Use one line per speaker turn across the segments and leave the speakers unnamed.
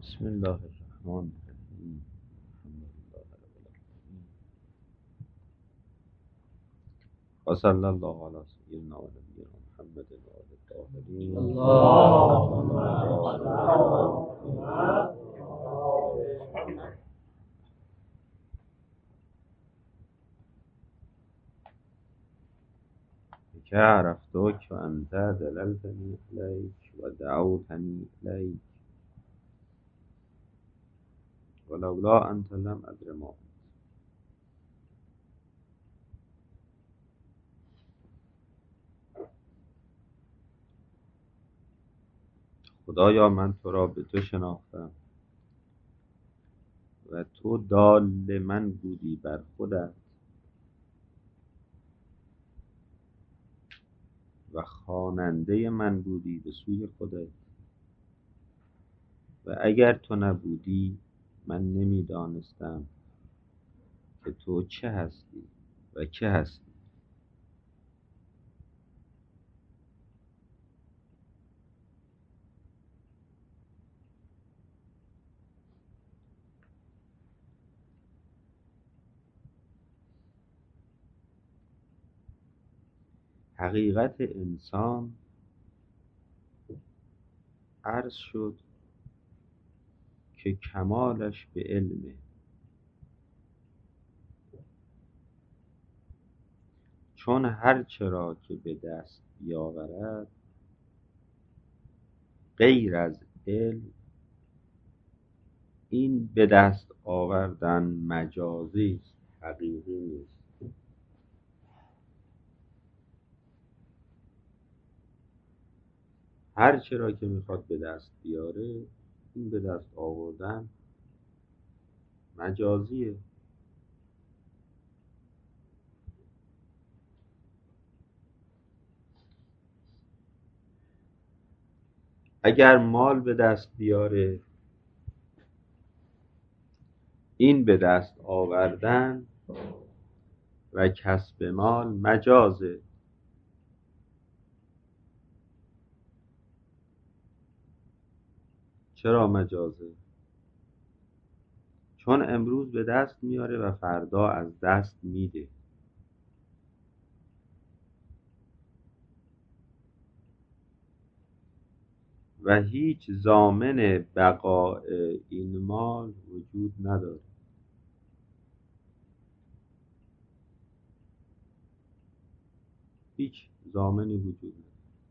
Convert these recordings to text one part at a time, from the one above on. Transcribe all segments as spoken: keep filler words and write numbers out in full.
بسم الله الرحمن الرحیم. الحمد لله رب العالمین و صلی الله علی سیدنا و نبینا محمد و آل الطاهرین. اللهم بك عرفتك وأنت دللتني إليك ودعوتني إليك ولولا أنت لم أدر ما. خدایا من تو را به تو شناختم و تو دال من بودی بر خودت و خواننده من بودی به سوی خودت، و اگر تو نبودی من نمیدانستم که تو چه هستی و که هستی. حقیقت انسان عرض شد که کمالش به علمه، چون هر چرا که به دست بیاورد غیر از علم، این به دست آوردن مجازی است، حقیقی نیست. هر چرا که میخواد به دست بیاره، این به دست آوردن مجازیه. اگر مال به دست بیاره، این به دست آوردن و کسب مال مجازه. چرا مجازه؟ چون امروز به دست میاره و فردا از دست میده. و هیچ ضامن بقاء این مال وجود نداره. هیچ ضامنی وجود نداره.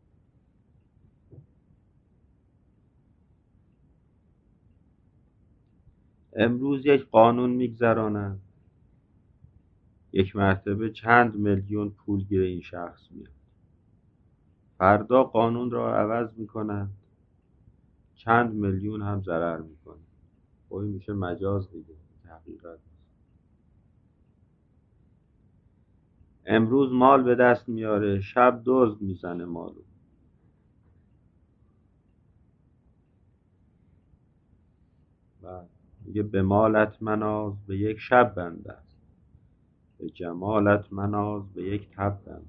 امروز یک قانون میگذرانند، یک مرتبه چند میلیون پول گیر این شخص میاد. فردا قانون را عوض میکنند، چند میلیون هم ضرر میکنه. خب این میشه مجاز دیگه، حقیقت. امروز مال به دست میاره، شب دزد میزنه مالو. و میگه به مالت مناز به یک شب بنده است، به جمالت مناز به یک تب بنده.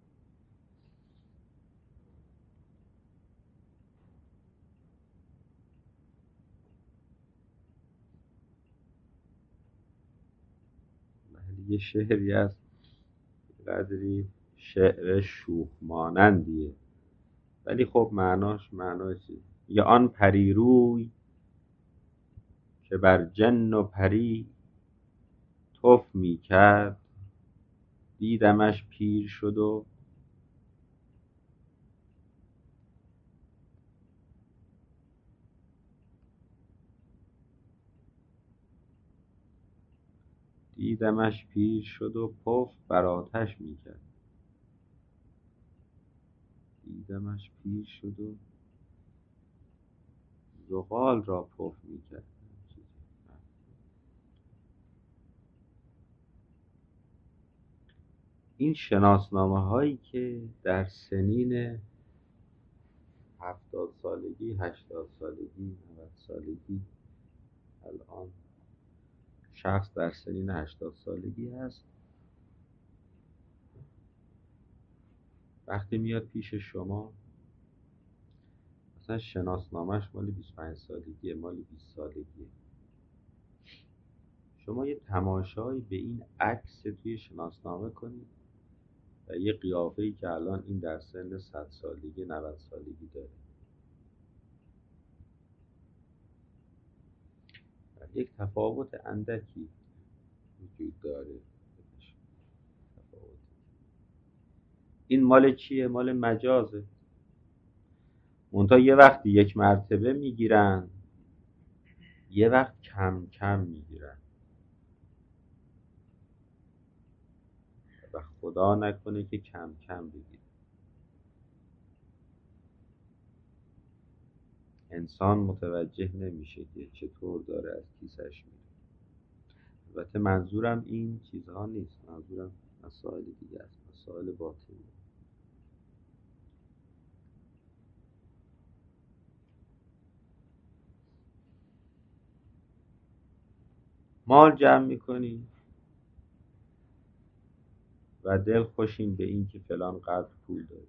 ولی یه شعری هست قدری شعر شوخ مانندیه، ولی خب معناش معناش چیه؟ یا آن پریروی که بر جن و پری تف میکرد، دیدمش پیر شد و دیدمش پیر شد و پف بر آتش میکرد. دیدمش پیر شد و زغال را پف میکرد. این شناسنامه هایی که در سنین هفتاد سالگی، هشتاد سالگی، نود سالگی، الان شخص در سنین هشتاد سالگی هست، وقتی میاد پیش شما، مثلا شناسنامهش مال بیست و پنج سالگیه، مال بیست سالگیه. شما یه تماشایی به این عکس توی شناسنامه کنید و یه قیافه‌ای که الان این در سن صد سالگی نود سالگی داره، و یک تفاوت اندکی وجود داره. تفاوت. این مال چیه؟ مال مجازه. منتها یه وقت یک مرتبه میگیرن، یه وقت کم کم میگیرن و خدا نکنه که کم کم بگیرن. انسان متوجه نمیشه که چطور داره از کیسش میره. البته منظورم این چیزها نیست، منظورم مسائل دیگه است، مسائل باطنی. مال جمع میکنیم و دل خوشیم به این که فلان قدر پول داریم.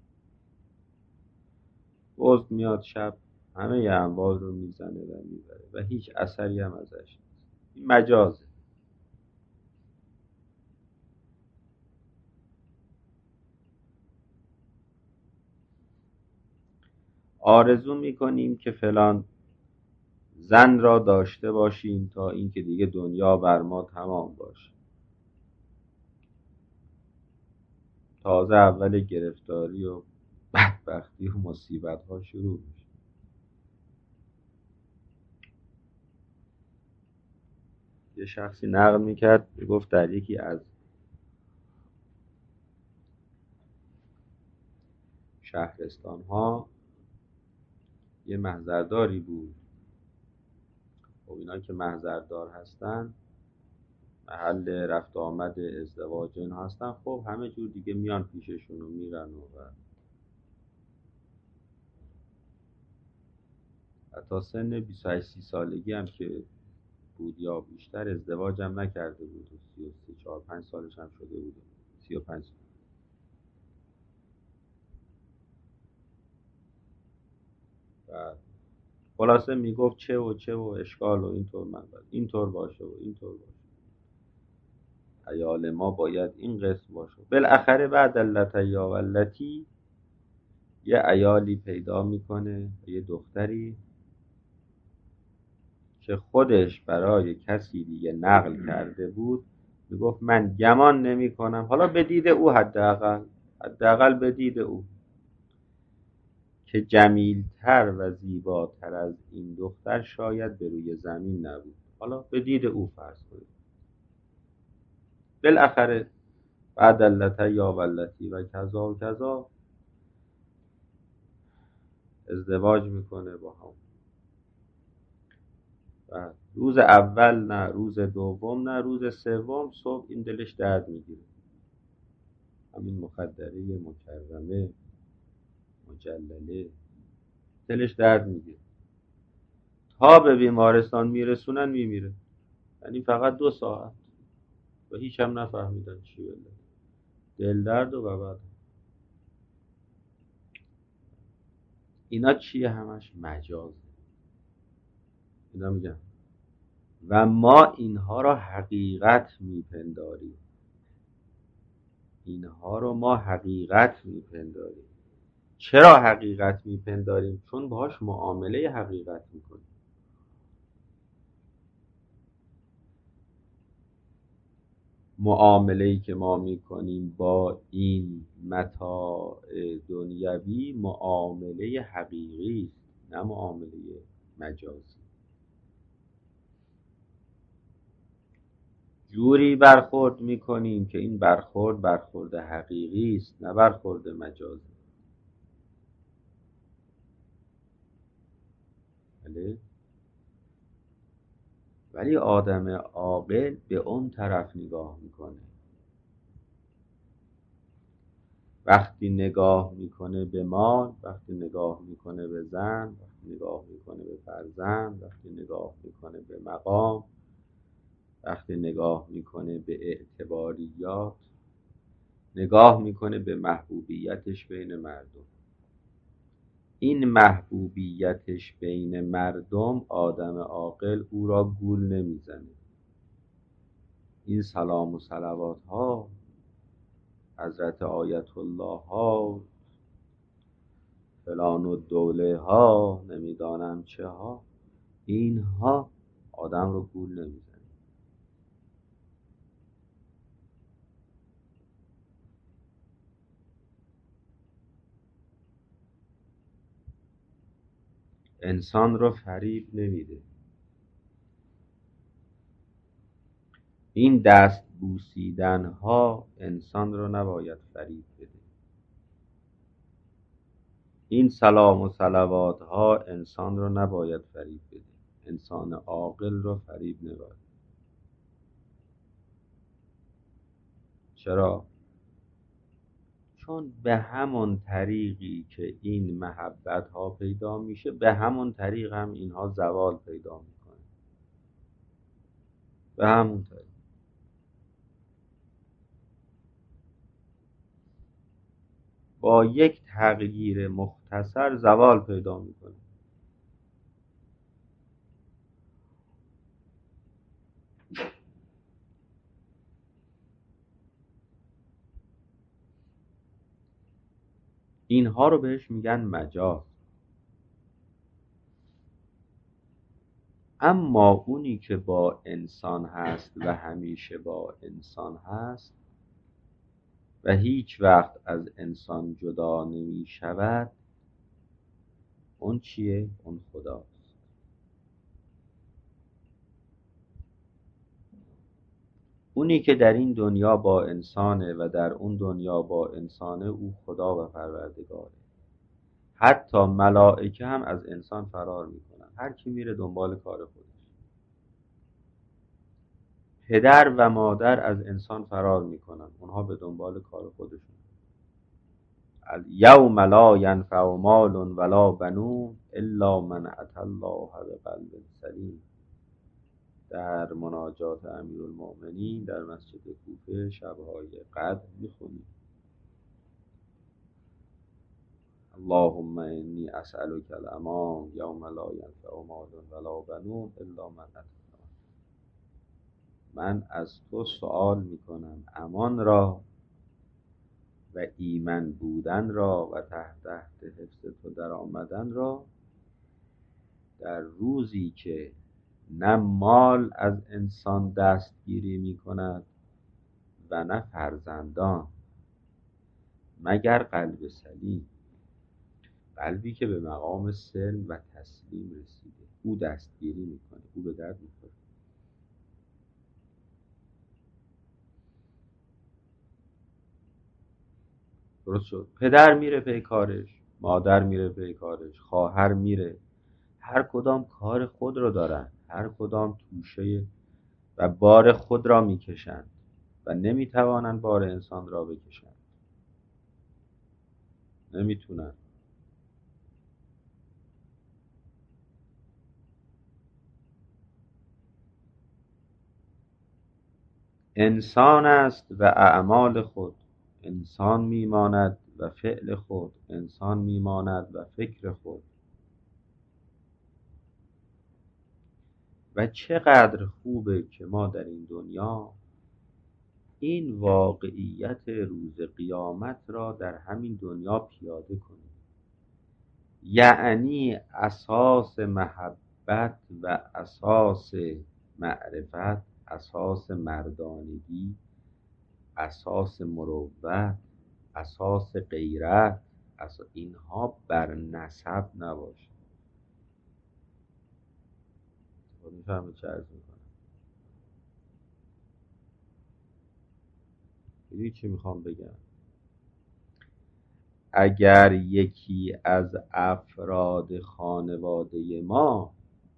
دزد میاد شب همه ی اموال رو میزنه و میبره و هیچ اثری هم ازش نیست. این مجازه. آرزو میکنیم که فلان زن را داشته باشیم تا اینکه دیگه دنیا بر ما تمام باشه. تازه اول گرفتاری و بدبختی و مصیبت ها شروع میشه. یه شخصی نقل میکرد، گفت در یکی از شهرستان ها یه محضرداری بود. خب اینا که محضردار هستن، محل رفت آمد ازدواج اینا هستن، خب همه جور دیگه میان پیششون و میرن و تا سن بیست و هشت سی سالگی هم که بود یا بیشتر، ازدواج هم نکرده بود و سی و سه چهار پنج سالش هم شده بود، سی و پنج. و خلاصه میگفت چه و چه و اشکال و اینطور من باید اینطور باشه و اینطور باشه، عیال ما باید این قسم باشه. بالاخره بعد اللتیا و اللتی یه عیالی پیدا میکنه، یه دختری که خودش برای کسی دیگه نقل کرده بود. میگفت من گمان نمی کنم، حالا به دید او، حداقل حداقل به دید او، که جمیلتر و زیباتر از این دختر شاید به روی زمین نبود. حالا به دید او فرض کنید. بالاخره بعد اللته یا ولتی و کذا و کذا ازدواج میکنه با هم. و روز اول نه، روز دوم نه، روز سوم صبح این دلش درد میگیره. همین مخدره مکرمه مجلله دلش درد میگیره، تا به بیمارستان میرسونن میمیره. یعنی فقط دو ساعت و هیچ هم نفهمیدن چی بله. دل درد و بعد اینا چیه؟ همش مجازه. اینا میگن و ما اینها را حقیقت میپنداریم. اینها رو ما حقیقت میپنداریم. چرا حقیقت میپنداریم؟ چون باهاش معامله حقیقت میکنیم. معامله‌ای که ما میکنیم با این متاع دنیوی معامله حقیقی است، نه معامله مجازی. جوری برخورد میکنیم که این برخورد برخورد حقیقی است، نه برخورد مجازی. بله؟ ولی آدم عاقل به اون طرف نگاه میکنه. وقتی نگاه میکنه به مال، وقتی نگاه میکنه به زن، وقتی نگاه میکنه به فرزند، وقتی نگاه میکنه به مقام، وقتی نگاه میکنه به اعتباریات، نگاه میکنه به محبوبیتش بین مردم. این محبوبیتش بین مردم آدم عاقل او را گول نمیزنه. این سلام و صلوات ها، حضرت آیت الله ها، فلان و دوله ها، نمیدانم چه ها، اینها آدم رو گول نمیزنه. انسان رو فریب نمیده. این دست بوسیدن ها انسان رو نباید فریب بده. این سلام و صلوات ها انسان رو نباید فریب بده. انسان عاقل رو فریب نباید. چرا؟ چون به همون طریقی که این محبت ها پیدا میشه، به همون طریق هم اینها زوال پیدا میکنه. به همون طریق. با یک تغییر مختصر زوال پیدا میکنه. اینها رو بهش میگن مجاز. اما اونی که با انسان هست و همیشه با انسان هست و هیچ وقت از انسان جدا نمی شود، اون چیه؟ اون خداست. اونی که در این دنیا با انسانه و در اون دنیا با انسانه، او خدا و پروردگاره. حتی ملائکه هم از انسان فرار میکنن. هر کی میره دنبال کار خودش. پدر و مادر از انسان فرار میکنن. اونها به دنبال کار خودشون. الیوم لا ینفع مال ولا بنون الا من اتى الله بقلب سلیم. در مناجات امیرالمؤمنین در مسجد کوفه شب‌های قدر میخونیم. اللهم انی اسألک الامان یوم لا ینفع مال ولا بنون الا من اتى الله. من از تو سؤال میکنم امان را و ایمن بودن را و تحت تحت حفظ تو در آمدن را در روزی که نه مال از انسان دستگیری می کند و نه فرزندان، مگر قلب سلیم، قلبی که به مقام سلم و تسلیم رسیده، او دستگیری میکنه، او به درد میخوره. درست شد. پدر میره پی کارش، مادر میره پی کارش، خواهر میره، هر کدام کار خود رو دارن، هر کدام توشه و بار خود را میکشند و نمیتوانند بار انسان را بکشند. نمیتونن. انسان است و اعمال خود، انسان میماند و فعل خود، انسان میماند و فکر خود. و چقدر خوبه که ما در این دنیا این واقعیت روز قیامت را در همین دنیا پیاده کنیم. یعنی اساس محبت و اساس معرفت، اساس مردانگی، اساس مروت، اساس غیرت، اساس اینها بر نسب نباشه. میفهمید چه عرض میکنم؟ میدونی چی میخوام بگم؟ اگر یکی از افراد خانواده ما،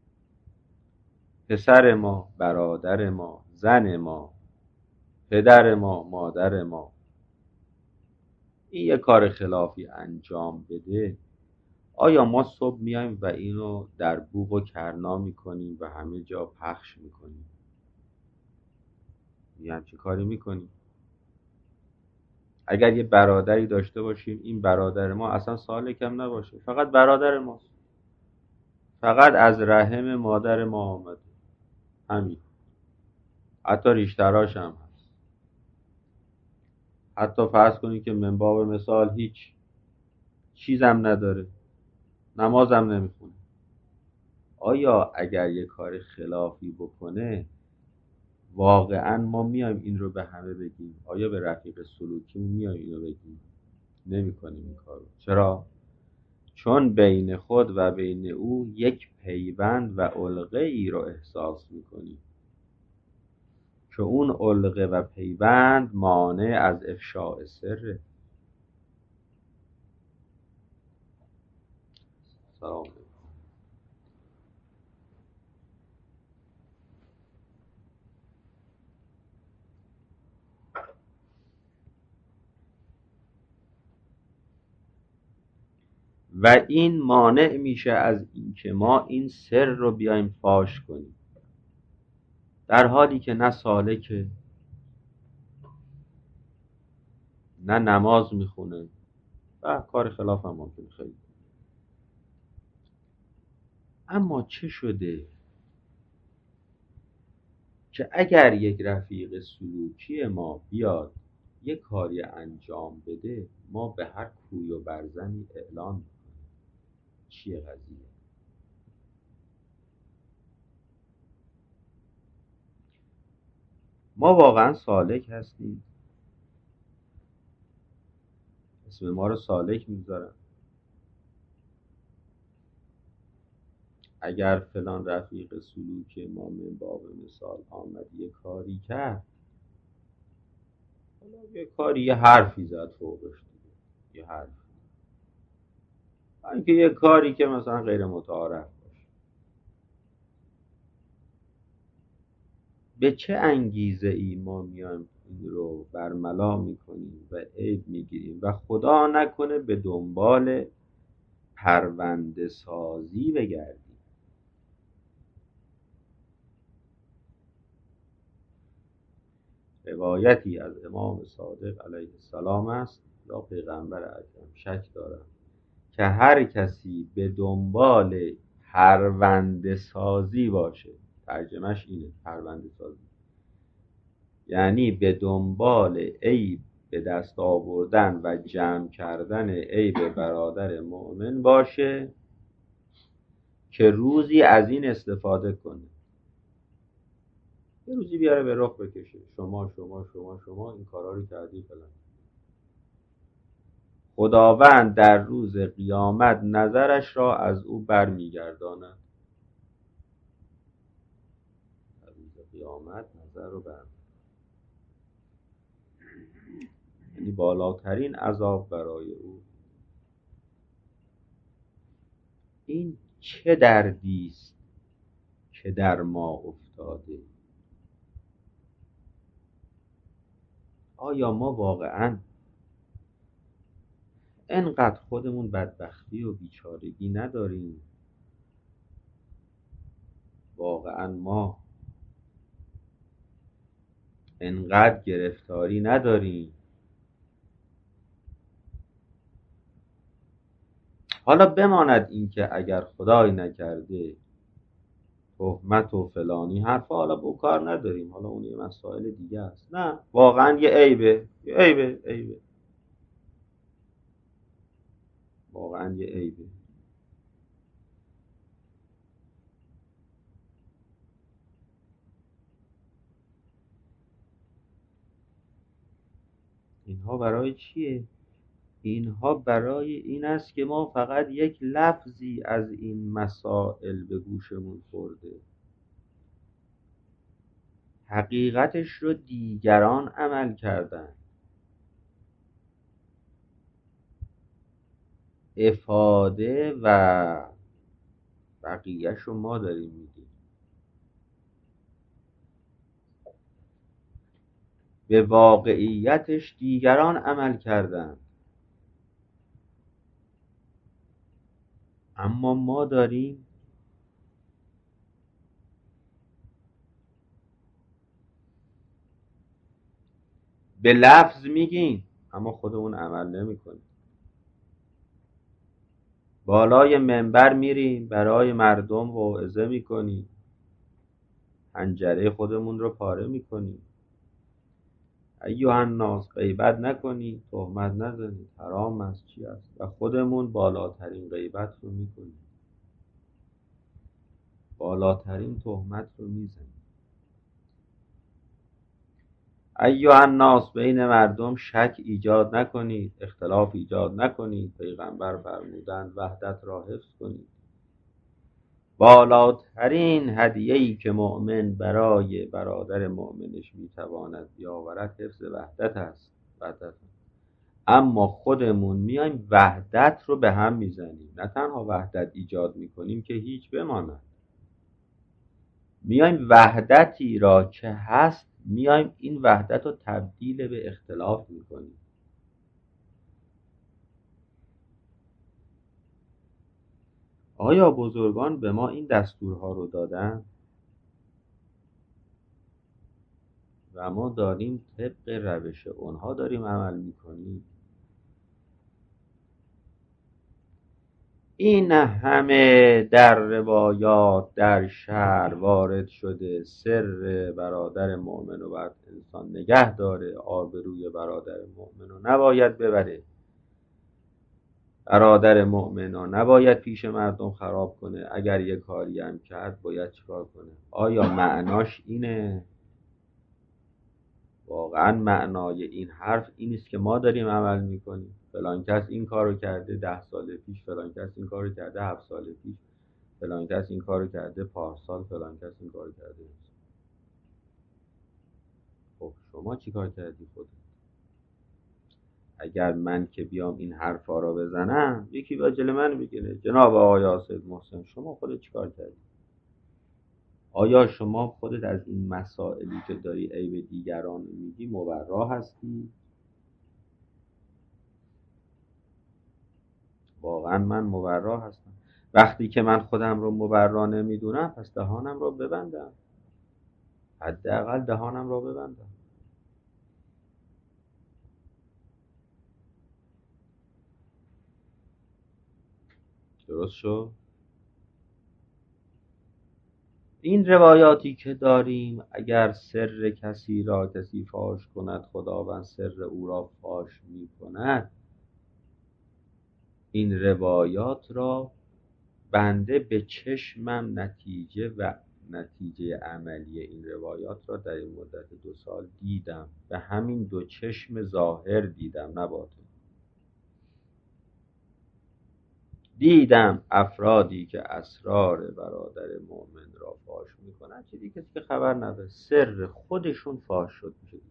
پسر ما، برادر ما، زن ما، پدر ما، مادر ما، این یه کار خلافی انجام بده، آیا ما صبح میایم و اینو در بوق و کرنا میکنیم و همه جا پخش میکنیم؟ یه همچین کاری میکنیم؟ اگر یه برادری داشته باشیم این برادر ما اصلا سالک هم نباشه، فقط برادر ماست، فقط از رحم مادر ما آمده، همین. حتی ریشتراش هم هست. حتی فرض کنید که من باب مثال هیچ چیزم نداره، نمازم نمیخونه، آیا اگر یه کار خلافی بکنه واقعا ما میایم این رو به همه بگیم؟ آیا به رفیق سلوکیمون میایم این رو بگیم؟ نمی کنیم این کار رو. چرا؟ چون بین خود و بین او یک پیوند و علقه ای رو احساس میکنیم که اون علقه و پیوند مانع از افشاء سره. سلام. و این مانع میشه از اینکه ما این سر رو بیایم فاش کنیم، در حالی که نه سالکه، نه نماز میخونه و کار خلاف هم ممکنه خیلی. اما چه شده که اگر یک رفیق سلوکی ما بیاد یک کاری انجام بده، ما به هر کوی و برزنی اعلان میکنیم چیه قضیه؟ ما واقعا سالک هستیم؟ اسم ما رو سالک میذارن؟ اگر فلان رفیق سلوک ما من باب مثال آمد یه کاری کرد، حالا یه کاری یه حرفی زد فوقش دیگه، یه حرف، اینکه یه کاری که مثلا غیر متعارف باشه، به چه انگیزه ای ما میایم این رو برملا میکنیم و عیب میگیریم و خدا نکنه به دنبال پرونده سازی بگردیم؟ روایتی از امام صادق علیه السلام است یا پیغمبر اکرم شک دارم که هر کسی به دنبال پرونده سازی باشه، ترجمهش اینه پرونده سازی، یعنی به دنبال عیب به دست آوردن و جمع کردن عیب برادر مؤمن باشه که روزی از این استفاده کنه، یه روزی بیاره به رخ بکشه شما شما شما شما این کارا رو کردی فلان. خداوند در روز قیامت نظرش را از او برمیگرداند، در روز قیامت نظر رو بر، یعنی بالاترین عذاب برای او. این چه دردی است که در ما افتاده؟ آیا ما واقعا انقدر خودمون بدبختی و بیچارگی نداریم؟ واقعا ما انقدر گرفتاری نداریم؟ حالا بماند این که اگر خدای نکرده تهمت و فلانی حرفا، حالا با کار نداریم، حالا اون یه مسائل دیگه است. نه واقعا یه عیبه، یه عیبه عیبه واقعا یه عیبه. اینها برای چیه؟ اینها برای این است که ما فقط یک لفظی از این مسائل به گوشمون خورده، حقیقتش رو دیگران عمل کردن، افاده و بقیهش رو ما داریم میگیم. به واقعیتش دیگران عمل کردن، اما ما داریم به لفظ میگیم اما خودمون عمل نمی‌کنیم. بالای منبر میریم برای مردم موعظه می‌کنیم، حنجره خودمون رو پاره می‌کنیم. ایها الناس غیبت نکنید، تهمت نزنید، حرام است، چی است، و خودمون بالاترین غیبت رو می‌کنیم، بالاترین تهمت رو می‌زنیم. ایها الناس، بین مردم شک ایجاد نکنید، اختلاف ایجاد نکنید. پیغمبر فرمودند وحدت را حفظ کنید. بالاترین هدیه‌ای که مؤمن برای برادر مؤمنش میتواند بیاورد حفظ وحدت است. وحدت. اما خودمون میایم وحدت رو به هم میزنیم. نه تنها وحدت ایجاد میکنیم که هیچ بماند، میایم وحدتی را که هست، میایم این وحدت رو تبدیل به اختلاف میکنیم. آیا بزرگان به ما این دستورها رو دادن و ما داریم طبق روش اونها داریم عمل میکنیم؟ این همه در روایات در شهر وارد شده سر برادر مؤمن رو باید انسان نگه داره، آبروی برادر مؤمن رو نباید ببره، برادر مؤمن رو نباید پیش مردم خراب کنه. اگر یه کاری هم کرد باید چیکار کنه؟ آیا معناش اینه؟ واقعا معنای این حرف این است که ما داریم عمل میکنیم؟ فلان کس این کارو کرده ده سال پیش، فلان کس این کارو کرده هفت سال پیش، فلان کس این کارو کرده پارسال، فلان کس این کارو کرده. خب شما چی کار کردی خودت؟ اگر من که بیام این حرفا رو بزنم، یکی با جلوی من بگیره جناب آقای آصف محسن شما خودت چی کار کردی؟ آیا شما خودت از این مسائلی که داری عیب دیگران میگی مبرا هستی؟ واقعا من مبرا هستم. وقتی که من خودم رو مبرا نمیدونم، پس دهانم رو ببندم، حداقل دهانم رو ببندم. درست شد؟ این روایاتی که داریم، اگر سر کسی را کسی فاش کند خداوند سر او را فاش می کند، این روایات را بنده به چشمم نتیجه و نتیجه عملی این روایات را در این مدت دو سال دیدم، به همین دو چشم ظاهر دیدم، نه باطن. دیدم افرادی که اسرار برادر مؤمن را فاش میکنن، چیزی کسی که خبر نداره، سر خودشون فاش شد میشه دیگه.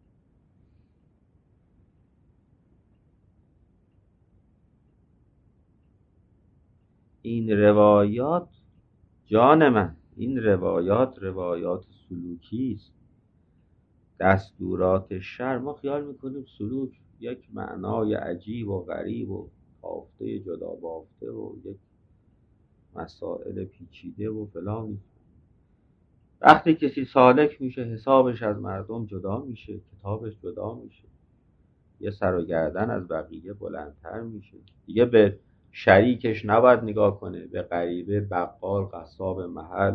این روایات جان من، این روایات روایات سلوکی است. دستورات شرع ما خیال میکنیم سلوک یک معنای عجیب و غریب و بافته جدا بافته و یک مسائل پیچیده و فلان. وقتی کسی سالک میشه حسابش از مردم جدا میشه، کتابش جدا میشه، یه سر و گردن از بقیه بلندتر میشه دیگه. به شریکش نباید نگاه کنه، به غریبه، بقال، قصاب محل،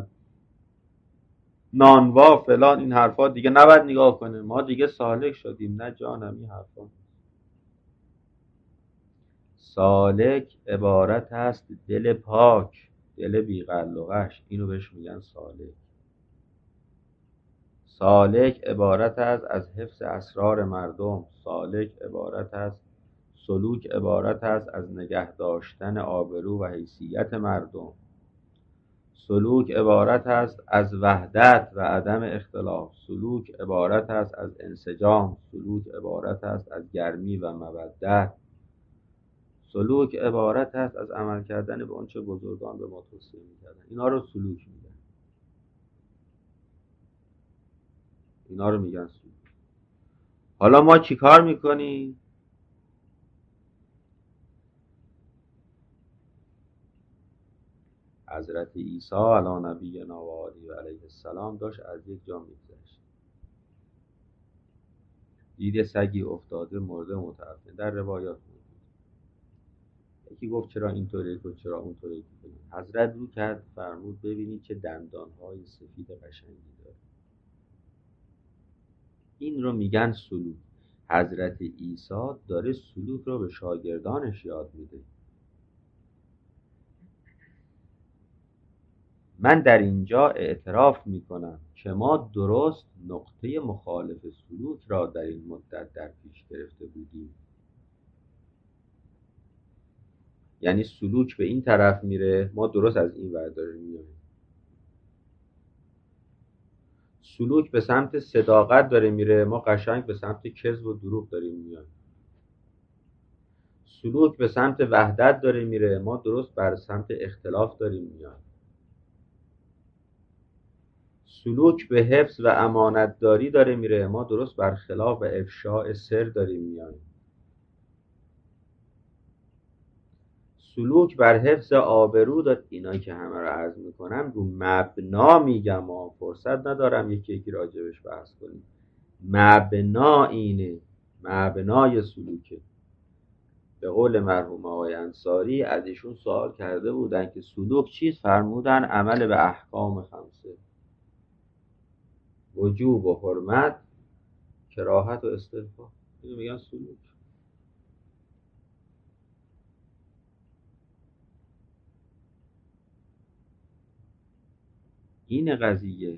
نانوا، فلان، این حرفا دیگه نباید نگاه کنه. ما دیگه سالک شدیم. نه جانم، این حرفا. سالک عبارت است دل پاک، دل بی‌قلقش، اینو بهش میگن سالک. سالک عبارت است از حفظ اسرار مردم. سالک عبارت است، سلوک عبارت است از نگه داشتن آبرو و حیثیت مردم. سلوک عبارت است از وحدت و عدم اختلاف. سلوک عبارت است از انسجام. سلوک عبارت است از گرمی و مودت. سلوک عبارت است از عمل کردن به آنچه بزرگان به ما توصیه می‌کردن. اینا رو سلوک میگن. اینا رو میگن سلوک. حالا ما چیکار میکنیم؟ حضرت عیسی علی نبینا و آله و علیه السلام داشت از یک جا میگذشت. دید سگی افتاده مرده متعفن در روایات بود. یکی گفت چرا اینطوره، گفت چرا اونطوره. حضرت رو کرد فرمود ببینید چه دندانهای سفید قشنگی داره. این رو میگن سلوک. حضرت عیسی داره سلوک رو به شاگردانش یاد میده. من در اینجا اعتراف میکنم که ما درست نقطه مخالف سلوک را در این مدت در پیش گرفته بودیم. یعنی سلوک به این طرف میره، ما درست از این ور داریم میایم. سلوک به سمت صداقت داره میره، ما قشنگ به سمت کذب و دروغ داریم میایم. سلوک به سمت وحدت داره میره، ما درست بر سمت اختلاف داریم میایم. سلوک به حفظ و امانتداری داره میره، ما درست بر خلاف و افشاء سر داریم میایم. سلوک بر حفظ آبرو داد. اینا که همه رو عرض میکنم رو مبنا میگم و فرصت ندارم یکی یکی راجبش بحث کنیم. مبنا اینه، مبنای سلوکه. به قول مرحوم آقای انصاری از ایشون سوال کرده بودن که سلوک چیست؟ فرمودن عمل به احکام خمسه: وجوب و حرمت، کراهت و استحباب. اینو میگن سلوک. این قضیه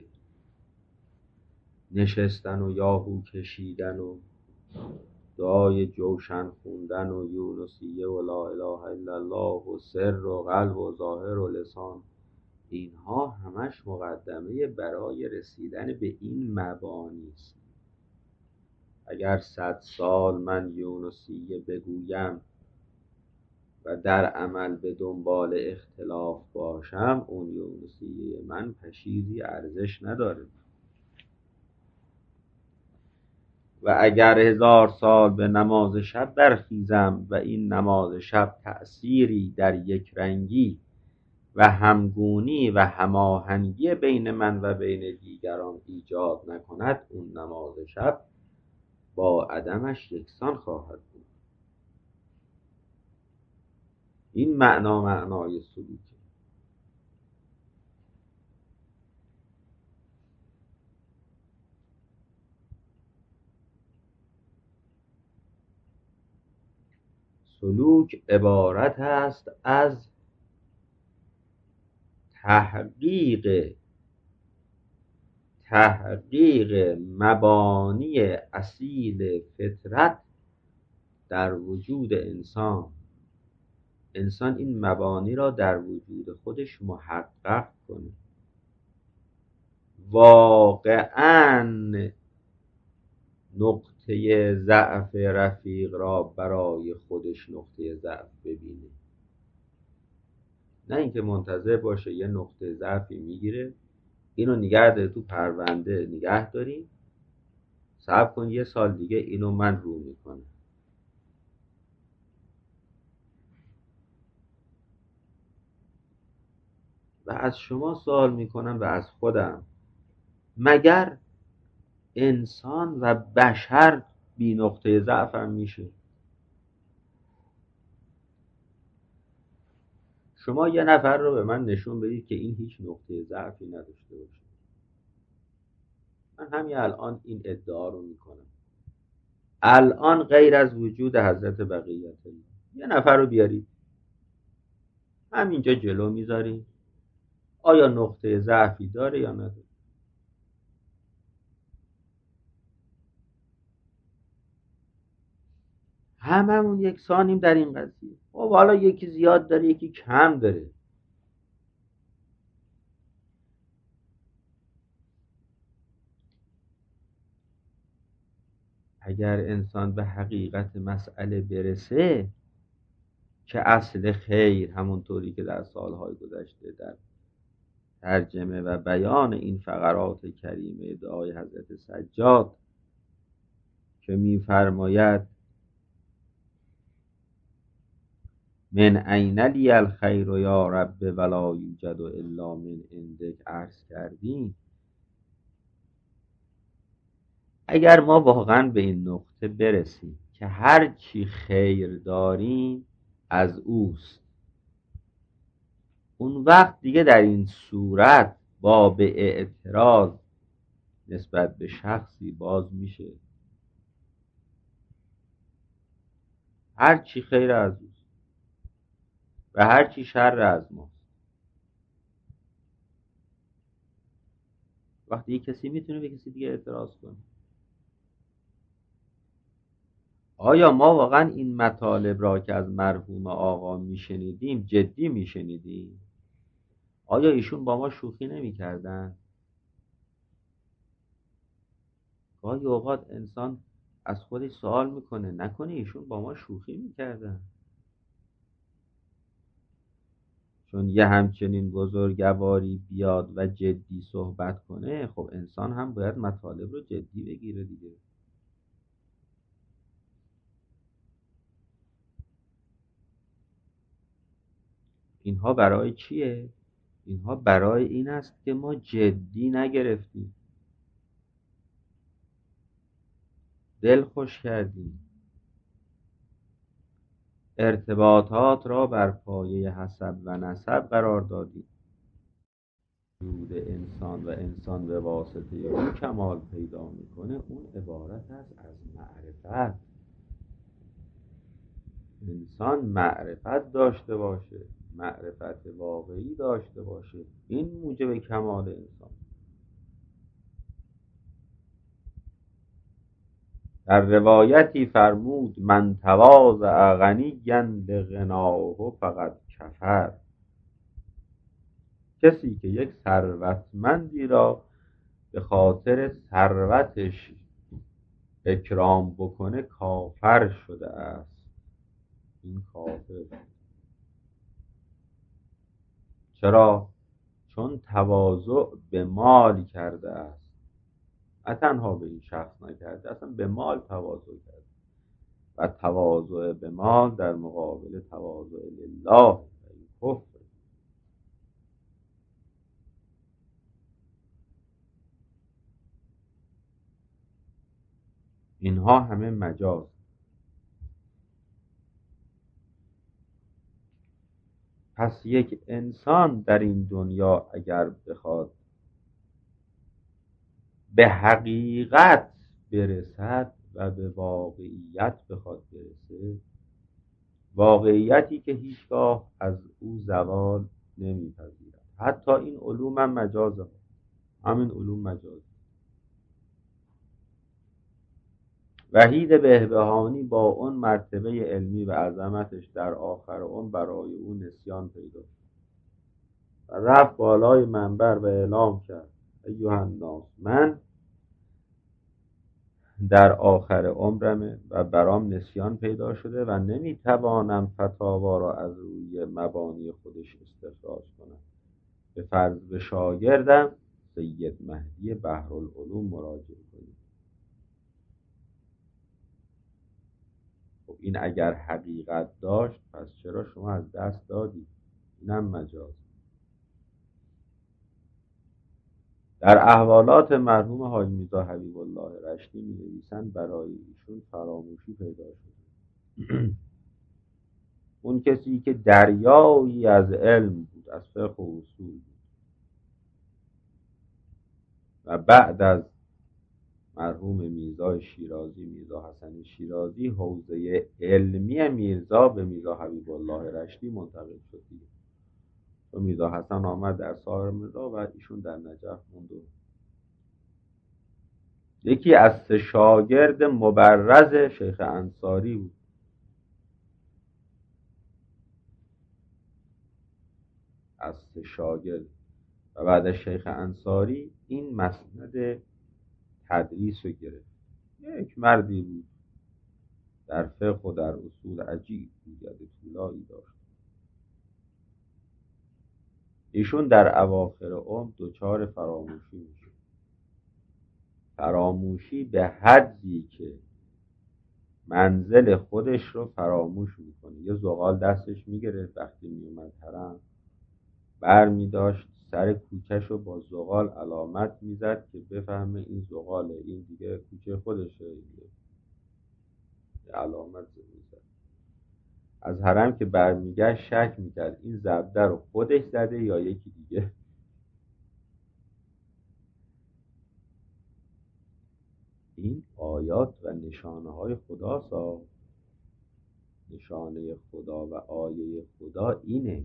نشستن و یاهو کشیدن و دعای جوشن خوندن و یونسیه و لا اله الا الله و سر و قلب و ظاهر و لسان، اینها همش مقدمه برای رسیدن به این مبانی است. اگر صد سال من یونسیه بگویم و در عمل به دنبال اختلاف باشم، اون یونسیه من پشیزی ارزش نداره. و اگر هزار سال به نماز شب برخیزم و این نماز شب تأثیری در یک رنگی و همگونی و هماهنگی بین من و بین دیگران ایجاد نکند، اون نماز شب با عدمش یکسان خواهد بود. این معنا معنای سلوکه. سلوک عبارت است از تحقیق تحقیق مبانی اصیل فطرت در وجود انسان. انسان این مبانی را در وجود خودش محقق کنه، واقعاً نقطه ضعف رفیق را برای خودش نقطه ضعف ببینه، نه اینکه منتظر باشه یه نقطه ضعفی میگیره اینو نگه داره تو پرونده نگه داریم، صبر کن یه سال دیگه اینو من رو میکنم. و از شما سوال میکنم و از خودم، مگر انسان و بشر بی نقطه ضعف هم میشه؟ شما یه نفر رو به من نشون بدید که این هیچ نقطه ضعفی نداشته باشه. من همین الان این ادعا رو میکنم. الان غیر از وجود حضرت بقیت الله یه نفر رو بیارید همینجا جلو میذاریم، آیا نقطه ضعفی داره یا نداره؟ هممون یکسانیم در این قضیه. خب حالا یکی زیاد داره یکی کم داره. اگر انسان به حقیقت مسئله برسه که اصل خیر، همونطوری که در سالهای گذشته در ترجمه و بیان این فقرات کریمه دعای حضرت سجاد که می‌فرماید من این لی الخیر یا رب ولا یوجد الا من عندک عرض کردیم، اگر ما واقعا به این نقطه برسیم که هر چی خیر داریم از اوست، اون وقت دیگه در این صورت باب اعتراض نسبت به شخصی باز میشه. هر چی خیر از اوست و هر چی شر از ماست. وقتی یک کسی میتونه به کسی دیگه اعتراض کنه، آیا ما واقعا این مطالب را که از مرحوم آقا میشنیدیم جدی میشنیدیم؟ آیا ایشون با ما شوخی نمیکردن؟ گاهی اوقات انسان از خودش سوال میکنه نکنه ایشون با ما شوخی میکردن؟ چون یه همچنین بزرگواری بیاد و جدی صحبت کنه، خب انسان هم باید مطالب رو جدی بگیره دیگه. اینها برای چیه؟ اینها برای این است که ما جدی نگرفتیم، دل خوش کردیم، ارتباطات را بر پایه حسب و نسب قرار دادیم. وجود انسان و انسان به واسطه اون کمال پیدا میکنه، اون عبارت است از معرفت. انسان معرفت داشته باشه، معرفت واقعی داشته باشه، این موجب کمال انسان. در روایتی فرمود من تواضع غنیا لغناه فقد کفر. کسی که یک ثروتمندی را به خاطر ثروتش اکرام بکنه کافر شده است. این کافر. چرا؟ چون تواضع به مال کرده است. نه تنها به این شخص نکرده، اصلا به مال تواضع کرده. و تواضع به مال در مقابل تواضع لله این کفر. اینها همه مجاز. پس یک انسان در این دنیا اگر بخواد به حقیقت برسد و به واقعیت بخواد برسه، واقعیتی که هیچگاه از او زوال نمیپذیرد. حتی این علوم هم مجازه، همین علوم مجاز. وحید بهبهانی با اون مرتبه علمی و عظمتش در آخر اون برای اون نسیان پیدا و رفت بالای منبر و اعلام کرد ایها الناس، من در آخر عمرمه و برام نسیان پیدا شده و نمیتوانم فتاوا را از روی مبانی خودش استخراج کنم. به فرض به شاگردم سید مهدی بحرالعلوم مراجعه کنید. خب این اگر حقیقت داشت پس چرا شما از دست دادید؟ اینم مجاز. در احوالات مرحوم حاج میرزا حبیب الله رشتی می نویسند برای ایشون فراموشی پیدا شد. اون کسی که دریایی از علم بود، از فقه و اصول بود و بعد از مرحوم میرزا شیرازی، میرزا حسن شیرازی، حوزه علمی میرزا به میرزا حبیب الله رشتی منتقل شد دیگه. و میرزا حسن آمد در سایر میرزا و ایشون در نجف موند. یکی از سه شاگرد مبرز شیخ انصاری بود. از سه شاگرد و بعد از شیخ انصاری این مسند تدریس رو گرفت. یک مردی بود در فقه و در اصول عجیب بود، طولایی داشت. ایشون در اواخر عمر دچار فراموشی میشه. فراموشی به حدی که منزل خودش رو فراموش میکنه. یه زغال دستش میگرفت وقتی میومد حرم، بر میداشت سر کوچه‌ش رو با زغال علامت میزد که بفهمه این زغاله، این دیگه کوچه خودشه، دیگه علامت میزد. از حرم که برمیگشت شک میکرد این ضربه رو خودش زده یا یکی دیگه. این آیات و نشانه های خداست. نشانه خدا و آیه خدا اینه.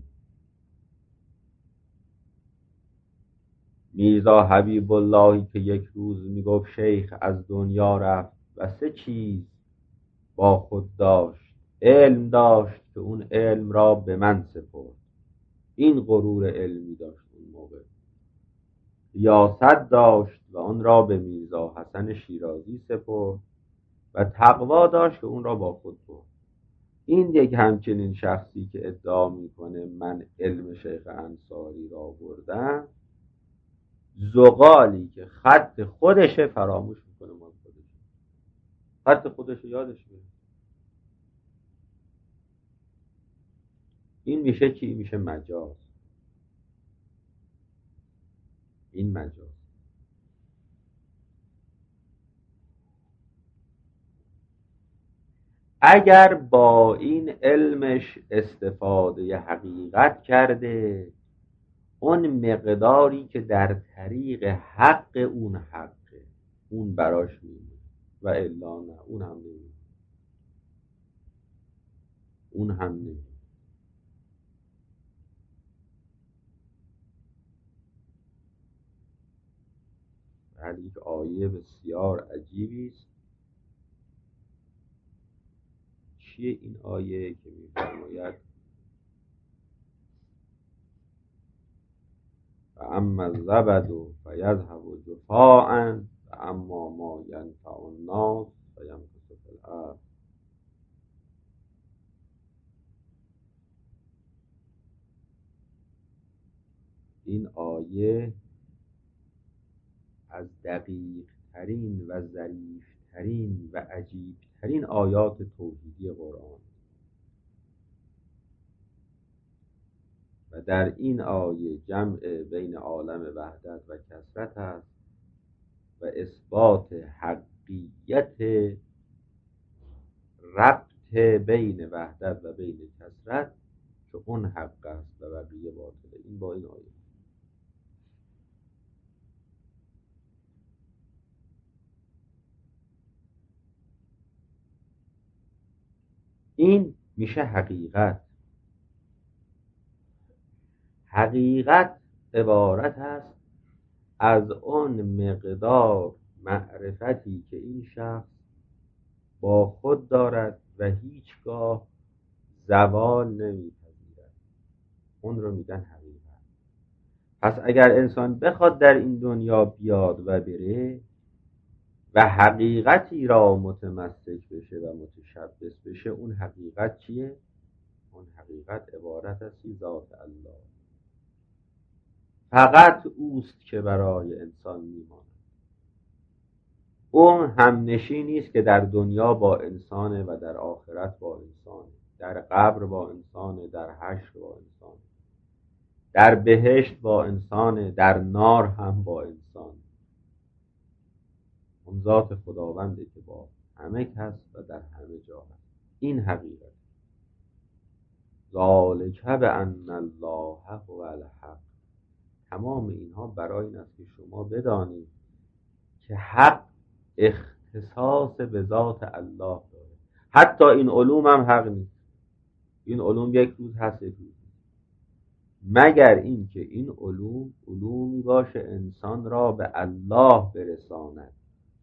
میرزا حبیب اللهی که یک روز میگفت شیخ از دنیا رفت و سه چیز با خود داشت. علم داشت که اون علم را به من سپرد. این غرور علمی داشت اون موقع. ریاست داشت و اون را به میرزا حسن شیرازی سپرد و تقوا داشت که اون را با خود برد. این یک همچنین شخصی که ادعا میکنه من علم شیخ انصاری را بردم، زغالی که خط خودشه فراموش میکنه مال خودشه. خط خودشه یادش میره. این میشه چی؟ میشه مجاز. این مجاز. اگر با این علمش استفاده حقیقت کرده، اون مقداری که در طریق حق اون حقه اون براش میمونه و الا نه، اون هم نمیمونه. اون هم نمیمونه. ولی یک آیه بسیار عجیبی است. چیه این آیه که می‌فرماید و اما الزبد فیذهب جفاء و اما ما ینفع الناس فیمکث فی الارض. این آیه از دقیق ترین و ظریف ترین و عجیب ترین آیات توحیدی قرآن و در این آیه جمع بین عالم وحدت و کثرت است و اثبات حقیت ربط بین وحدت و بین کثرت که اون حق است و بقیه باطله. این با این آیه این میشه حقیقت. حقیقت عبارت است از اون مقدار معرفتی که این شخص با خود دارد و هیچگاه زوال نمیپذیرد. اون رو میگن حقیقت. پس اگر انسان بخواد در این دنیا بیاد و بره و حقیقتی را متمسک بشه و متشبث بشه، اون حقیقت چیه؟ اون حقیقت عبارت است ذات الله. فقط اوست که برای انسان میماند. اون هم نشینی است که در دنیا با انسانه و در آخرت با انسانه، در قبر با انسانه، در حشر با انسانه، در بهشت با انسانه، در نار هم با انسانه. اون ذات خداونده که با همه کس و در همه جا هست. این حقیقت. ذالک بأن الله هو الحق. تمام اینها برای این است که شما بدانید که حق اختصاص به ذات الله داره. حتی این علوم هم حق نیست. این علوم یک روز هست یک روز مگر این که این علوم علومی باشه انسان را به الله برساند.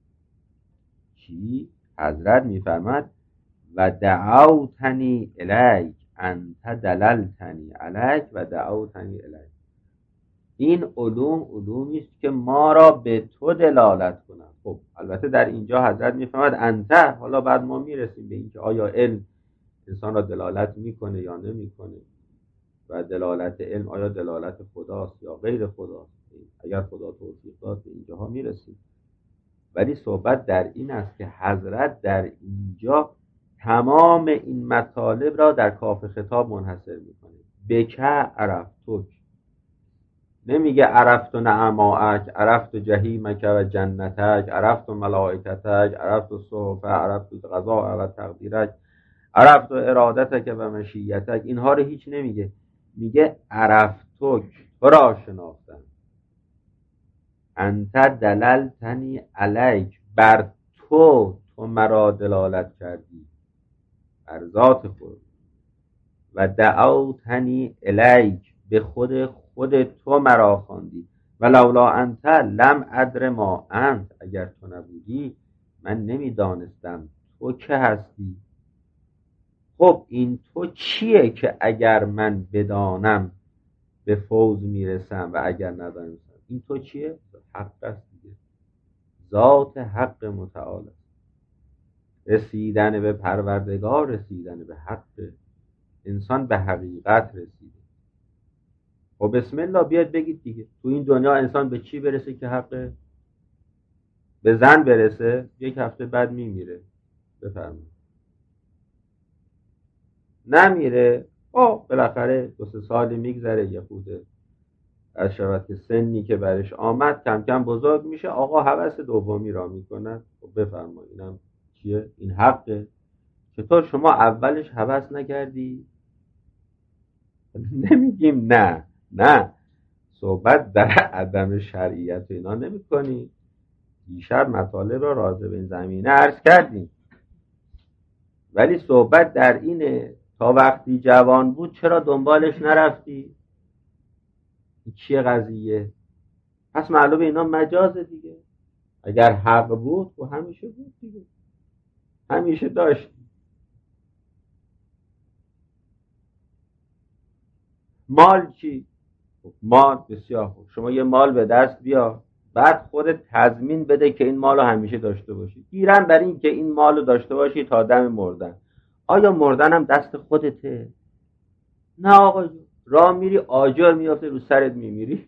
چی؟ حضرت میفرماد و دعوتنی الیک انت دللتنی الیک و دعوتنی الیک. این علوم علومی است که ما را به تو دلالت کنند. خب البته در اینجا حضرت میفرماد انت. حالا بعد ما میرسیم به اینکه آیا علم انسان را دلالت میکنه یا نمیکنه و دلالت علم آیا دلالت خداست یا غیر خداست. اگر خدا توفیق داد به اینجاها میرسیم. ولی صحبت در این است که حضرت در اینجا تمام این مطالب را در کاف خطاب منحصر میکنه. بکه عرفتک. نمیگه عرفت نعماءک، عرفت جهیمک و جنتک، عرفت ملائکتک، عرفت صحف، عرفت قضاء و تقدیرک، عرفت ارادتک و مشیتک. اینها رو هیچ نمیگه، میگه عرفتک، تو را شناختم. انت دللتنی علیک، بر تو تو مرا دلالت کردی، بر ذات خود. و دعوتنی الیک، به خود خود تو مرا خواندی. و لولا انت لم ادر ما انت، اگر تو نبودی من نمیدانستم تو که هستی. خب این تو چیه که اگر من بدانم به فوز میرسم و اگر ندانستم؟ این تو چیه؟ حق است دیگه، ذات حق متعال. رسیدن به پروردگار، رسیدن به حق، انسان به حقیقت رسیده. خب بسم الله بیاد بگید دیگه، تو این دنیا انسان به چی برسه که حقه؟ به زن برسه یک هفته بعد میمیره، بفرمایید. نمیره، خب بالاخره دو سه سالی میگذره، یه خوده از شود که سنی که برش آمد کم کم بزرگ میشه، آقا هوس دومی را میکنه. خب بفرمایید اینم چیه؟ این حقه. چطور شما اولش هوس نکردی؟ نمیگیم نه نه، صحبت در عدم شرعیت اینا نمی کنی. دیشب مطالب را راجع به این زمینه عرض کردیم، ولی صحبت در اینه تا وقتی جوان بود چرا دنبالش نرفتی؟ این چیه قضیه؟ پس معلومه اینا مجازه دیگه. اگر حق بود و همیشه بود دیگه، همیشه داشت. مال چی؟ مال بسیار خوب، شما یه مال به دست بیا، بعد خودت تضمین بده که این مال رو همیشه داشته باشی. گیرم بر این که این مال رو داشته باشی تا دم مردن. آیا مردن هم دست خودته؟ نه آقا، راه میری آجر میافته رو سرت میمیری.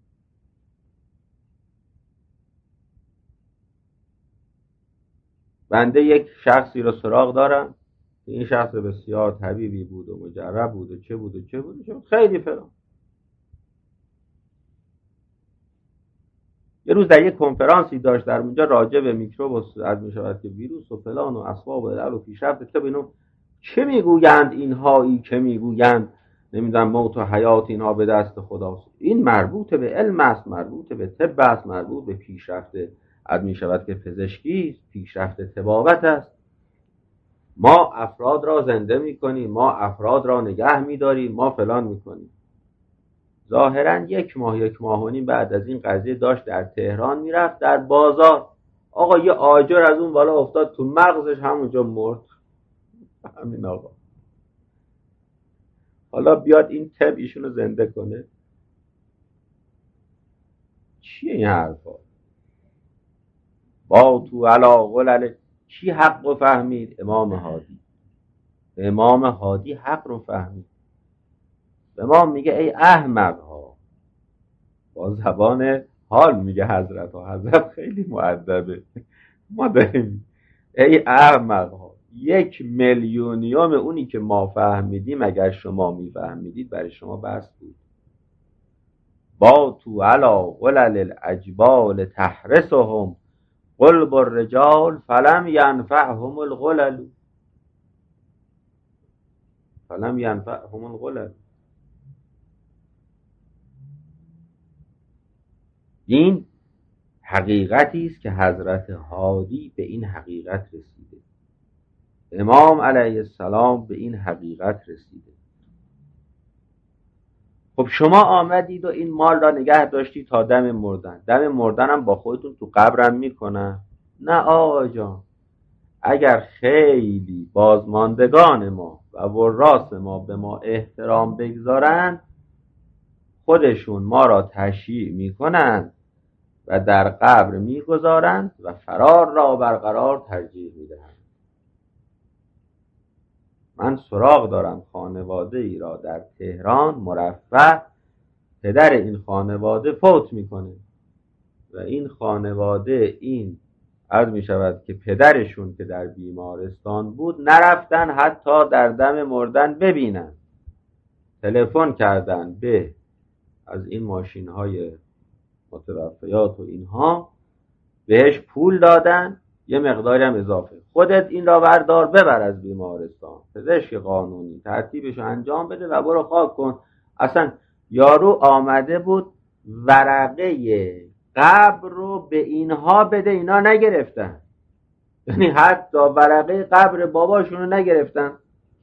بنده یک شخصی رو سراغ دارم، این شخص بسیار طبیبی بود و مجرب بود و چه بود و چه بود و چه بود، خیلی فلان. یه روز در یک کنفرانسی داشت، در اونجا راجع به میکروب و از میشود که ویروس و فلان و اسباب علل و پیشرفت طب اینو چه میگویند اینهایی که میگویند نمیدونم موت و حیات اینها به دست خداست. این مربوط به علم است، مربوط به طب است، مربوط به پیشرفت از میشود که پزشکی است، پیشرفت طبابت است. ما افراد را زنده میکنیم، ما افراد را نگه میداریم، ما فلان میکنیم. ظاهرا یک ماه یک ماه و نیم بعد از این قضیه داشت در تهران میرفت در بازار، آقا یه آجر از اون بالا افتاد تو مغزش، همونجا مرد. همین آقا. حالا بیاد این طب ایشونو زنده کنه؟ چیه این حرفا؟ با تو علا غلل. کی حق رو فهمید؟ امام هادی. امام هادی حق رو فهمید. به ما میگه ای احمق ها، با زبان حال میگه حضرت ها، حضرت خیلی مؤدبه. ما داریم ای احمق ها، یک میلیونیوم اونی که ما فهمیدیم اگر شما میفهمیدید برای شما بس بود. با تو علا غلل الاجبال تحرسهم قلب الرجال فلم ینفعهم الغلل، فلم ینفعهم الغلل. این حقیقتی است که حضرت هادی به این حقیقت رسیده، امام علیه السلام به این حقیقت رسیده. خب شما آمدید و این مال را نگه داشتی تا دم مردن. دم مردن هم با خودتون تو قبرم میکنن؟ نه آقا جان. اگر خیلی بازماندگان ما و وراث ما به ما احترام بگذارند، خودشون ما را تشییع میکنند و در قبر میگذارند و فرار را برقرار ترجیح میدهند. من سراغ دارم خانواده ای را در تهران مرفه، پدر این خانواده فوت میکنه و این خانواده این عرض میشود که پدرشون که در بیمارستان بود نرفتن حتی در دم مردن ببینن. تلفن کردن به از این ماشین های متوفیات و اینها بهش پول دادن، یه مقداری هم اضافه، خودت این را بردار ببر از بیمارستان، پزشک قانونی ترتیبش رو انجام بده و برو خاک کن. اصلا یارو آمده بود ورقه قبر رو به اینها بده، اینا نگرفتن. یعنی حتی ورقه قبر باباشون رو نگرفتن.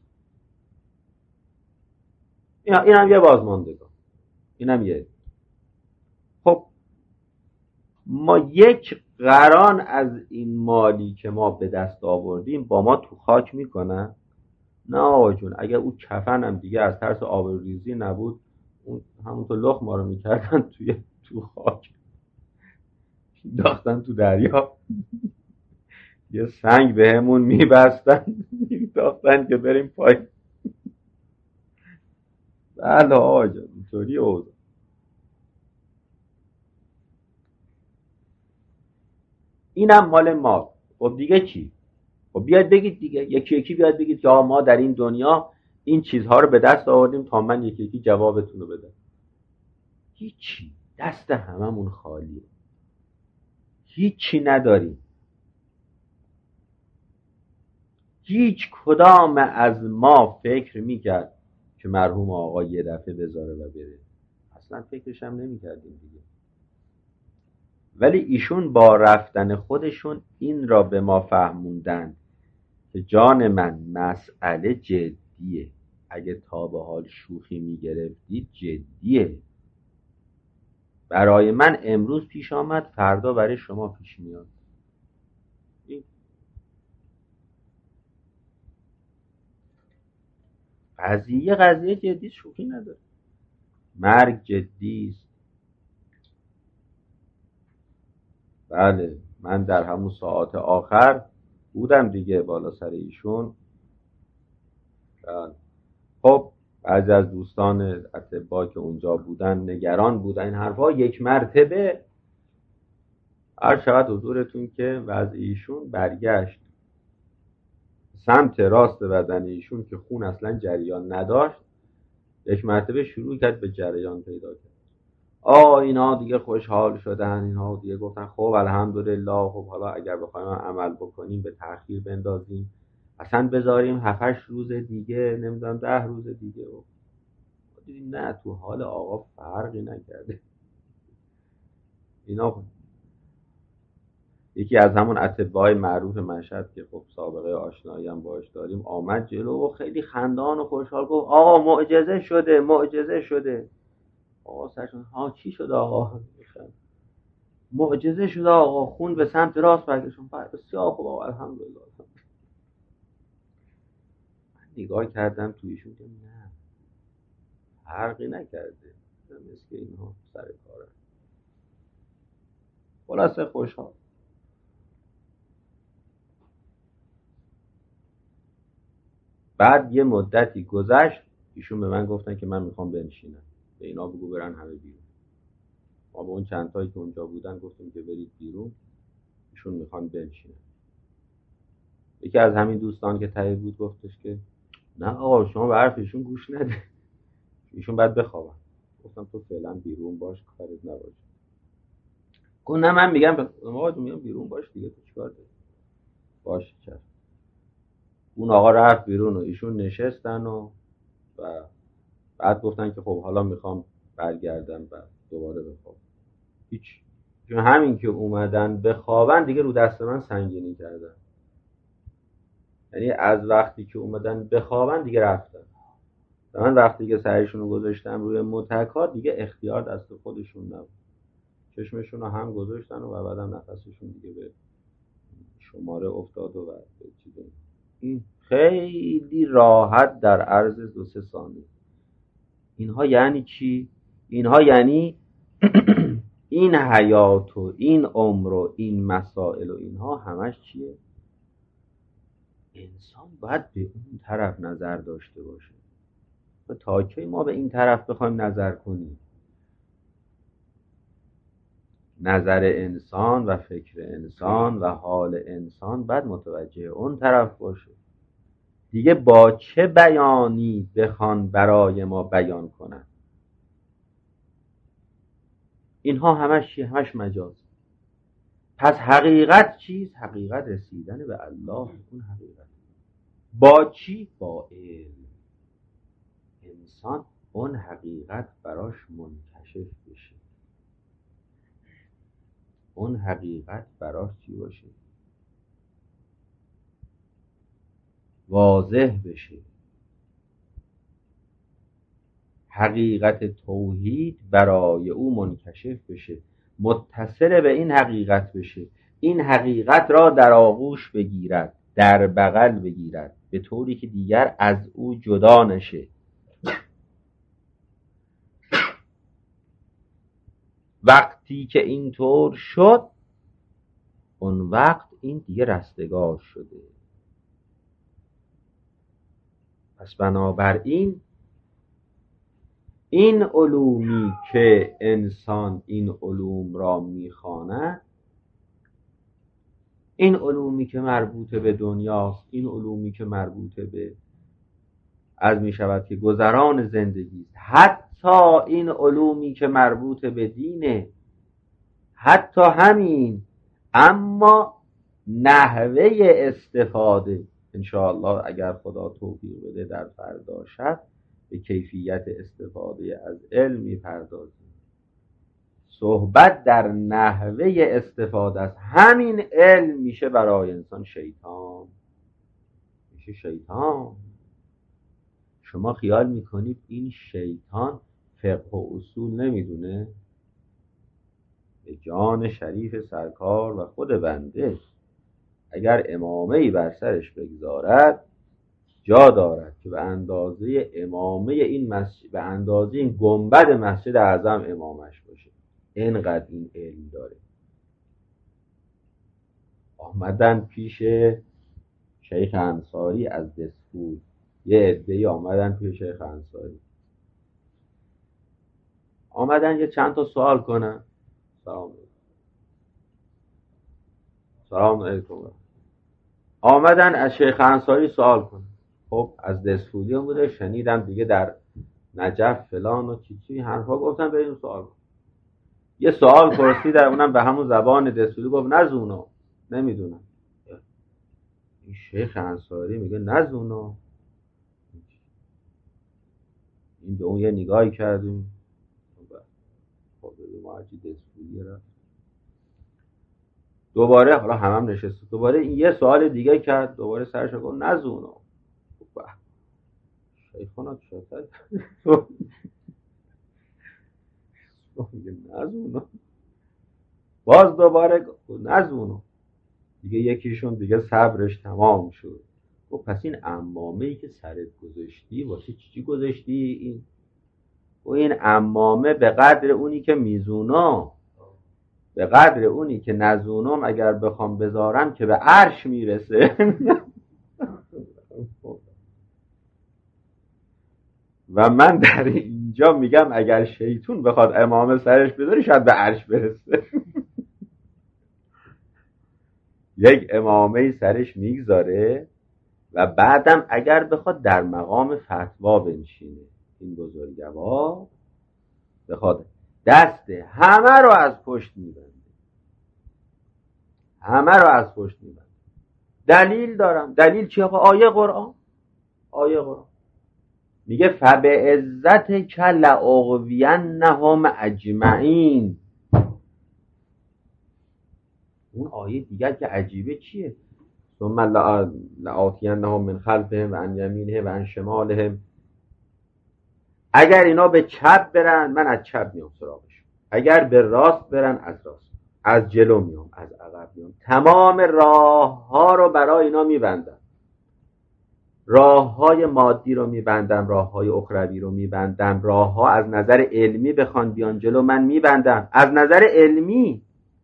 این هم یه بازماندگان، این هم یه. خب ما یک قران از این مالی که ما به دست آوردیم با ما تو خاک میکنن؟ نه آقا جون، اگر اون کفن هم دیگه از ترس آبروریزی نبود، اون همونطور لخ ما رو میکردن توی تو خاک، داختن تو دریا، یه سنگ بهمون میبستن میداختن که بریم پای. بله آقا جون، اینطوری اوضاع. اینم مال ما. خب دیگه چی؟ خب بیاد بگید دیگه، یکی یکی بیاد بگید که ما در این دنیا این چیزها رو به دست آوردیم تا من یکی یکی جوابتون رو بدم. هیچی، دست هممون خالیه، هیچی نداریم. هیچ کدام از ما فکر میکرد که مرحوم آقا یه دفعه بذاره و بره؟ اصلا فکرش هم نمیکردیم دیگه. ولی ایشون با رفتن خودشون این را به ما فهموندن که جان من مسئله جدیه، اگه تا به حال شوخی میگرفتید جدیه. برای من امروز پیش آمد، فردا برای شما پیش میاد. این قضیه قضیه جدی، شوخی نداره. مرگ جدی است. بله، من در همون ساعات آخر بودم دیگه بالا سر ایشون. بله. خب بعضی از دوستان اطباء که اونجا بودن نگران بودن این حرفا. یک مرتبه هر شود حضورتون که وضع ایشون برگشت سمت راست بدن ایشون که خون اصلا جریان نداشت، یک مرتبه شروع کرد به جریان پیدا کرد. آه اینا دیگه خوشحال شدن، اینا دیگه گفتن خب الحمدلله، خب حالا اگر بخوایم عمل بکنیم به تأخیر بندازیم، اصلا بذاریم هفتش روز دیگه، نمیدونم ده روز دیگه. و دیدیم نه، تو حال آقا فرقی نکرده. اینا یکی از همون اطباء معروف مشهد که خب سابقه آشنایی هم باش داریم آمد جلو و خیلی خندان و خوشحال گفت آقا معجزه شده، معجزه شده. آقا سرشون ها چی شده آقا؟ معجزه شده آقا، خون به سمت راست برگشتون. بسیار خوب آقا، الحمدلله. من نگاه کردم تویشون که نه، فرقی نکرده، مثل که اینها سر کاره. خلاصه خوشحال. بعد یه مدتی گذشت، ایشون به من گفتن که من میخوام بنشینم، به اینا بگو برن همه بیرون. ما به اون چند تایی که اونجا بودن گفتیم که برید بیرون، ایشون میخوان بنشینن. یکی از همین دوستان که ته بود گفتش که نه آقا شما به حرف ایشون گوش نده، ایشون باید بخوابن. گفتم تو فعلا بیرون باش، کارت نباشه. گفت نه من میگم آقا تو میگم بیرون باش دیگه، تو چیکار داری؟ باشه چشم. اون آقا رفت بیرون و ایشون نشستن و و بعد گفتن که خب حالا میخوام برگردم و دوباره بخوابم. هیچ، چون همین که اومدن بخوابن دیگه رو دست من سنگینی کردن. یعنی از وقتی که اومدن بخوابن دیگه رفتن. و من وقتی که سرشون رو گذاشتم روی متکا دیگه اختیار دست خودشون نبود. چشمشون رو هم گذاشتن و بعدم نفسشون دیگه به شماره افتاد و به چیزی. این خیلی راحت در عرض دو سه ثانیه. اینها یعنی چی؟ اینها یعنی این حیات و این عمر و این مسائل و اینها همش چیه؟ انسان باید به اون طرف نظر داشته باشه. و تا کی ما به این طرف بخوایم نظر کنیم؟ نظر انسان و فکر انسان و حال انسان باید متوجه اون طرف باشه. دیگه با چه بیانی بخوان برای ما بیان کنن؟ اینها همش چی؟ همش مجاز. پس حقیقت چیست؟ حقیقت رسیدن به الله. اون حقیقت با چی؟ با علم. انسان اون حقیقت براش منکشف بشه، اون حقیقت براش چی باشه؟ واضح بشه. حقیقت توحید برای او منکشف بشه، متصل به این حقیقت بشه، این حقیقت را در آغوش بگیرد، در بغل بگیرد، به طوری که دیگر از او جدا نشه. وقتی که اینطور شد، اون وقت این دیگه رستگار شده. پس بنابراین این علومی که انسان این علوم را میخواند، این علومی که مربوط به دنیاست، این علومی که مربوط به از می شود که گذران زندگی است، حتی این علومی که مربوط به دینه، حتی همین، اما نحوه استفاده انشاءالله اگر خدا توفیق بده در فردا شب به کیفیت استفاده از علم می‌پردازیم. صحبت در نحوه استفاده است. همین علم میشه برای انسان شیطان، میشه شیطان. شما خیال میکنید این شیطان فقه و اصول نمیدونه؟ به جان شریف سرکار و خود بنده اگر امامه‌ای بر سرش بگذارد، جا دارد که به اندازه امامه این مسجد، به اندازه این گنبد مسجد اعظم امامش باشه. اینقدر این علم داره. آمدن پیش شیخ انصاری از دسفول، یه عده‌ای آمدن پیش شیخ انصاری، آمدن یه چند تا سوال کنن. سلام علیکم. سلام علیکم. آمدن از شیخ انصاری سوال کنن. خب از دسفولی هم بوده، شنیدم دیگه در نجف فلان و چی چی حرفا گفتن، بریم سوال کن. یه سوال پرسید، در اونم به همون زبان دسفولی، گفت نزونو، نمیدونم. این شیخ انصاری میگه نزونو. این به اون یه نگاهی کردیم، خب ما هرچی دسفولی رفت. دوباره حالا همم هم نشست، دوباره این یه سوال دیگه کرد، دوباره سرش گفت نزونو. شیخونا چطور؟ نزونو. باز دوباره نزونو. دیگه یکیشون دیگه صبرش تمام شد. و پس این عمامه‌ای که سرت گذاشتی واسه چی گذاشتی؟ این و این عمامه به قدر اونی که میزونا، به قدر اونی که نزونم اگر بخوام بذارم که به عرش میرسه. و من در اینجا میگم اگر شیطون بخواد امامه سرش بذاره شاید به عرش برسه. یک امامه سرش میگذاره و بعدم اگر بخواد در مقام فتوا بنشینه، این بزرگوار بخواد دست همه رو از پشت میبنده، همه رو از پشت میبنده. دلیل دارم. دلیل چی آقا؟ آیه قرآن. آیه قرآن میگه فبعزت کل اغوینهم اجمعین. اون آیه دیگر که عجیبه چیه؟ ثم لآتینهم من خلفهم و عن یمینهم و عن شمالهم. اگر اینا به چپ برن من از چپ میام سراغشون، اگر به راست برن از راست، از جلو میام، از عقب میام. تمام راه ها رو برای اینا میبندم. راه های مادی رو میبندم، راه های اخروی رو میبندم، راه ها از نظر علمی بخوان بیان جلو من میبندم. از نظر علمی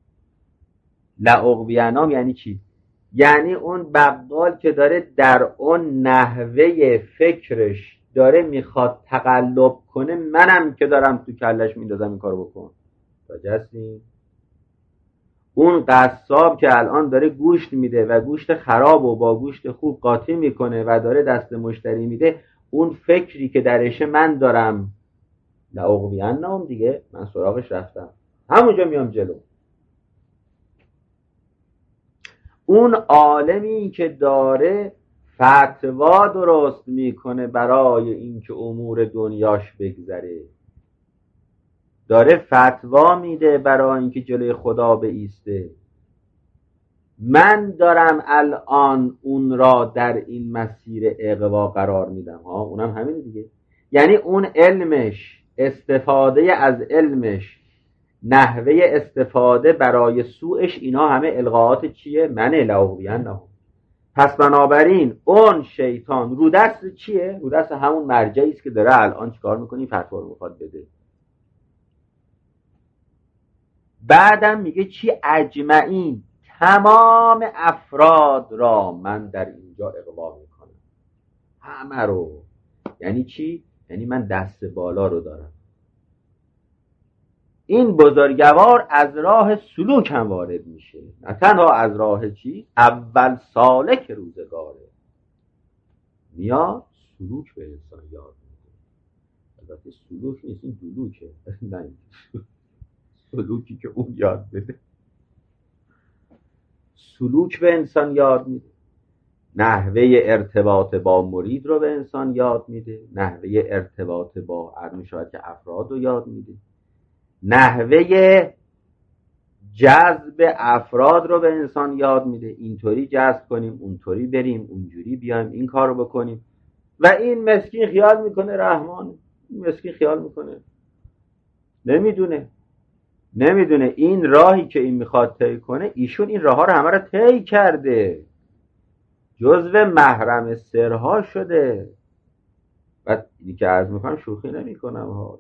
لأغوینهم یعنی چی؟ یعنی اون بقال که داره در اون نحوه فکرش داره میخواد تقلب کنه، منم که دارم تو کلش میندازم این کارو بکن. راجعستی؟ اون قصاب که الان داره گوشت میده و گوشت خراب و با گوشت خوب قاطی میکنه و داره دست مشتری میده، اون فکری که درشه من دارم لأغوینهم دیگه، من سراغش رفتم. همونجا میام جلو. اون عالمی که داره فتوا درست میکنه برای اینکه امور دنیاش بگذره، داره فتوا میده برای اینکه جلوی خدا بایسته، من دارم الان اون را در این مسیر اغوا قرار میدم. ها اونم همین دیگه، یعنی اون علمش، استفاده از علمش، نحوه استفاده برای سوءش، اینا همه القاءات چیه؟ من لأغوینهم. پس بنابراین اون شیطان رو دست چیه؟ رو دست همون مرجعی است که داره الان چیکار میکنی؟ فتوا رو میخواد بده. بعدم میگه چی؟ اجمعین، تمام افراد را من در اینجا اغوا میکنم، همه رو. یعنی چی؟ یعنی من دست بالا رو دارم. این بزرگوار از راه سلوک هم وارد میشه، نه تنها از راه چی؟ اول سالک روزگاره، میاد سلوک به انسان یاد میده. البته سلوک نیست، این دلوکه. نه سلوکی که اون یاد بده، سلوک به انسان یاد میده، نحوه ارتباط با مرید رو به انسان یاد میده، نحوه ارتباط با ارمشاهد که افراد رو یاد میده، نحوه جذب افراد رو به انسان یاد میده، اینطوری جذب کنیم، اونطوری بریم، اونجوری بیایم، این کار رو بکنیم. و این مسکین خیال میکنه رحمانه، این مسکین خیال میکنه نمیدونه نمیدونه این راهی که این میخواد طی کنه، ایشون این راه ها رو همه رو طی کرده، جزو محرم سرها شده. و اینی که عرض میکنم شوخی نمی کنم ها،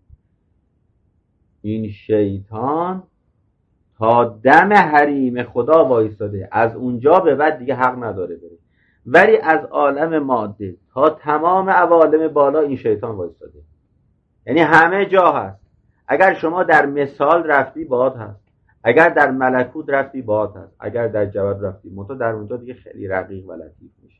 این شیطان تا دم حریم خدا وایستاده، از اونجا به بعد دیگه حق نداره بره. ولی از عالم ماده تا تمام عوالم بالا این شیطان وایستاده، یعنی همه جا هست. اگر شما در مثال رفتی باهات هست، اگر در ملکوت رفتی باهات هست، اگر در جبل رفتی، منتها در اونجا دیگه خیلی رقیق و لطیف میشه.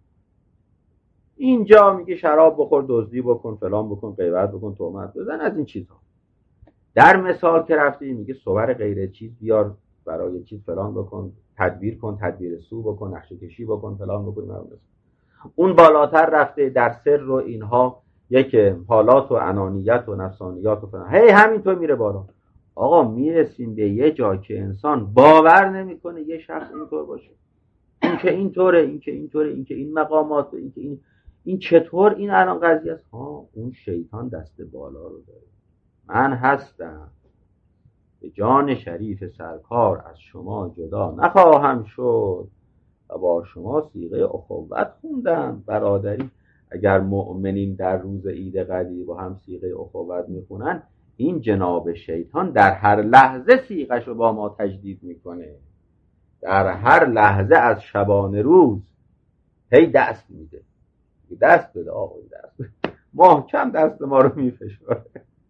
اینجا میگه شراب بخور، دزدی بکن، فلان بکن، غیبت بکن، تهمت بزن، از این چیزها. در مثال که رفتی میگه صور غیر چیز بیار، برای چیز فلان بکن، تدبیر کن، تدبیر سو بکن، نقشه کشی بکن، فلان بکن. اون بالاتر رفته در سر رو اینها، یک حالات و انانیت و نفسانیات و فلان، هی همینطور میره بالا. آقا میرسیم به یه جا که انسان باور نمیکنه یه شخص اینطور باشه، این که اینطوره، این که اینطوره، این که این مقامات، این که این این چطور این الان قضیه است. ها اون شیطان دست بالا رو داره. من هستم، به جان شریف سرکار از شما جدا نخواهم شد و با شما صیغه اخوت خوندم، برادری. اگر مؤمنین در روز عید قدیر با هم صیغه اخوت میخونن، این جناب شیطان در هر لحظه صیغش رو با ما تجدید میکنه، در هر لحظه از شبانه روز هی دست میده، دست بده آقای دست بده. محکم دست ما رو میفشاره.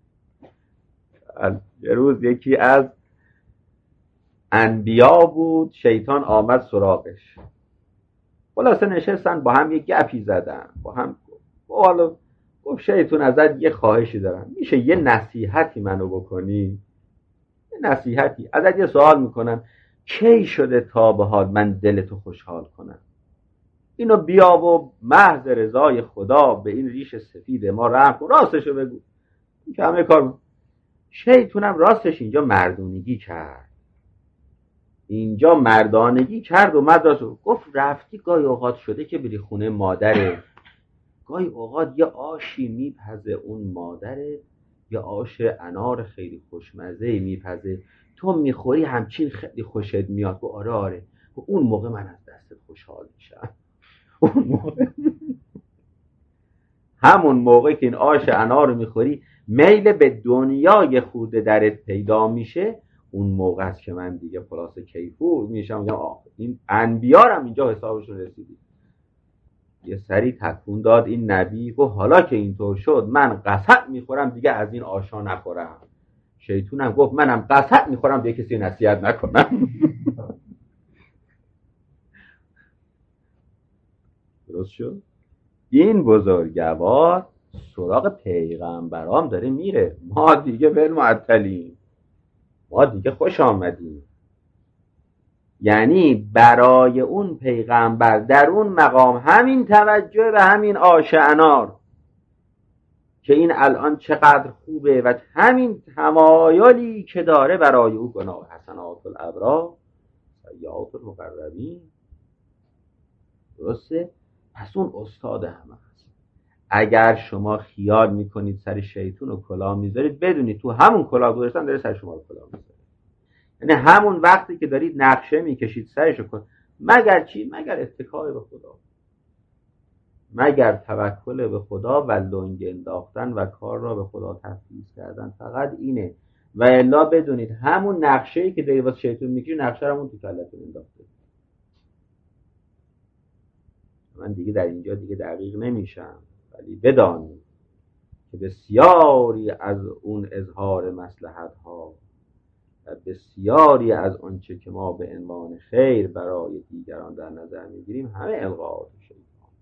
یه روز یکی از انبیا بود، شیطان آمد سراغش، خلاصه نشستن با هم یه گپی زدن، با هم حالا گفت شیطان ازت یه خواهشی دارم، میشه یه نصیحتی منو بکنی؟ یه نصیحتی ازت، یه سوال میکنم، کی شده تا به حال من دلتو خوشحال کنم؟ اینو بیا و محض رضای خدا به این ریش سفید ما رحم کن، راستشو بگو. این که همه کار. شیطانم راستش اینجا مردونگی کرد، اینجا مردانگی کرد و مدرسو گفت رفتی گاهی اوقات شده که بری خونه مادره، گاهی اوقات یه آشی میپزه اون مادره، یه آش انار خیلی خوشمزه میپزه، تو میخوری همچین خیلی خوشت میاد. گفت آره آره. گفت اون موقع من از دستت خوشحال میشم. اون موقع همون موقع که این آش انار رو میخوری میل به دنیای خورده درت پیدا میشه، اون موقع است که من دیگه خلاصه کیفور میشم. میگم آه این انبیارم اینجا حسابشون رسیدی. یه سری تکون داد این نبی، گفت حالا که اینطور شد من قسم میخورم دیگه از این آشا نخورم. شیطونم گفت منم قسم میخورم دیگه کسی نصیحت نکنم. درست شد؟ این بزرگوار سراغ پیغمبرام داره میره، ما دیگه بل معطلیم. ما دیگه خوش آمدیم. یعنی برای اون پیغمبر در اون مقام همین توجه و همین آش انار که این الان چقدر خوبه و همین تمایلی که داره برای او گناه حسنات الابرار سیئات المقربین. درسته؟ پس اون استاد همه هست. اگر شما خیال میکنید سر شیطون و کلاه میذارید، بدونید تو همون کلاه گذاشتن داره سر شما کلاه میذاره. یعنی همون وقتی که دارید نقشه میکشید سرشو کن، مگر چی؟ مگر اتکای به خدا، مگر توکل به خدا و لنگ انداختن و کار را به خدا تفویض کردن. فقط اینه. و الا بدونید همون نقشه‌ای که دارید واسه شیطون میکشید، نقشه رو همون تو کلتون انداخته. من دیگه در اینجا دیگه دقیق نمیشم، ولی بدانید که بسیاری از اون اظهار مصلحت ها و بسیاری از آنچه که ما به عنوان خیر برای دیگران در نظر میگیریم همه القاءات شیطان.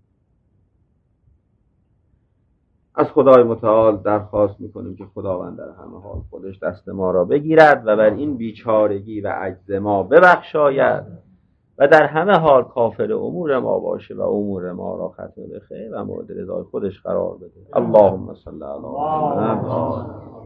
از خدای متعال درخواست میکنیم که خداوند در همه حال خودش دست ما را بگیرد و بر این بیچارگی و عجز ما ببخشاید و در همه حال کافر امور ما باشه و امور ما را ختم به خیر و مورد رضای خودش قرار بده. اللهم صل علی محمد.